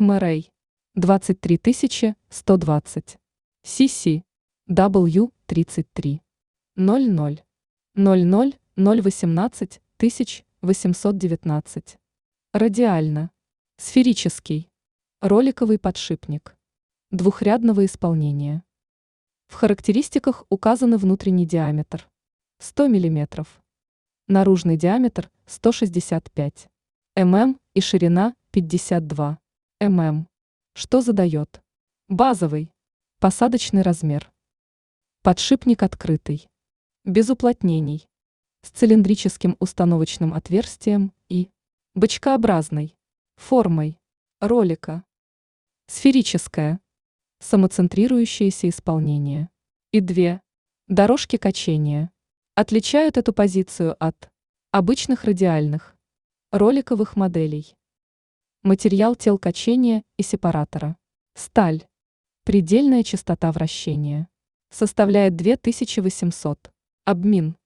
HMRA 23120, CC W33 00 00 018 819. Радиально. Сферический. Роликовый подшипник. Двухрядного исполнения. В характеристиках указаны внутренний диаметр 100 мм, наружный диаметр 165 мм и ширина 52 мм, что задает базовый посадочный размер. Подшипник открытый, без уплотнений, с цилиндрическим установочным отверстием и бочкообразной формой ролика. Сферическое, самоцентрирующееся исполнение и две дорожки качения отличают эту позицию от обычных радиальных роликовых моделей. Материал тел качения и сепаратора. Сталь. Предельная частота вращения составляет 2800. Обмин.